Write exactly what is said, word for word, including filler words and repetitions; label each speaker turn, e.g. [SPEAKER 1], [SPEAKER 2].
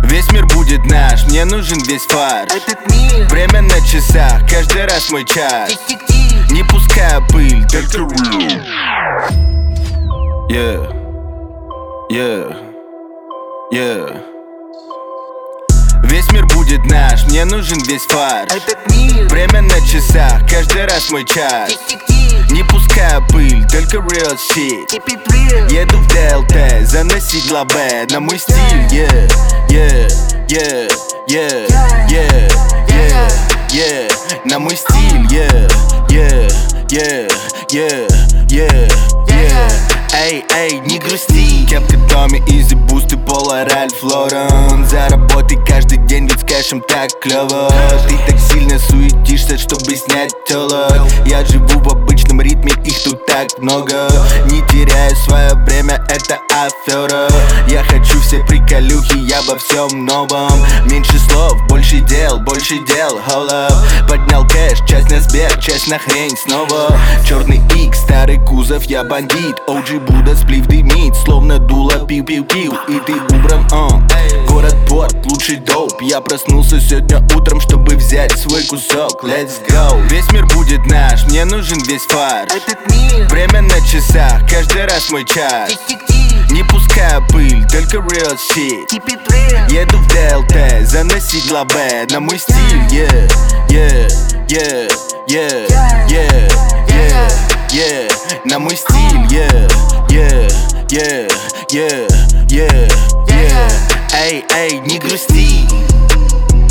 [SPEAKER 1] Весь мир будет наш, мне нужен весь фарш.
[SPEAKER 2] Этот мир,
[SPEAKER 1] время на часах, каждый раз мой час.
[SPEAKER 2] тик-тик-тик.
[SPEAKER 1] Не пуская пыль, только real. Yeah, yeah, yeah. Весь мир будет наш, мне нужен весь фарш.
[SPEAKER 2] Этот мир,
[SPEAKER 1] время на часах, каждый раз мой час.
[SPEAKER 2] тик-тик-тик.
[SPEAKER 1] Не пуская пыль, только real shit.
[SPEAKER 2] Keep it real.
[SPEAKER 1] Еду в ДЛТ, заносить лабе на мой стиль. Yeah, yeah, yeah, yeah, yeah, yeah, yeah. На мой стиль. Yeah, yeah, yeah, yeah, yeah, yeah. Эй, эй, не грусти. Кепка Томми, Изи, бусты, Пола, Ральф Лорен. Заработай каждый день, ведь с кэшем так клёво. Ты так сильно суетишься, чтобы снять тело. Я живу в обычном ритме, их тут так много. Не теряю свое время, это афера. Я хочу все приколюхи, я во всем новом. Меньше слов, больше дел, больше дел, hold up. Поднял кэш, часть на сбег, часть на хрень снова. Черный икс, старый кузов, я бандит. О Джи Будда, сплив дымит, словно дуло, пиу-пиу-пиу. И ты убран, uh. Город, порт, лучший доп. Я проснулся сегодня утром, чтобы взять свой кусок. Let's go. Весь мир будет наш, мне нужен весь фарш.
[SPEAKER 2] Этот мир,
[SPEAKER 1] время на часах, каждый раз мой час.
[SPEAKER 2] тик-тик-тик.
[SPEAKER 1] Не пуская пыль, только real shit.
[SPEAKER 2] Keep it real.
[SPEAKER 1] Еду в ДЛТ, заносить лабе на мой стиль. Yeah, yeah, yeah, yeah, yeah, yeah, yeah. На мой стиль. Yeah, yeah, yeah, yeah, yeah, yeah. Эй, эй, не грусти.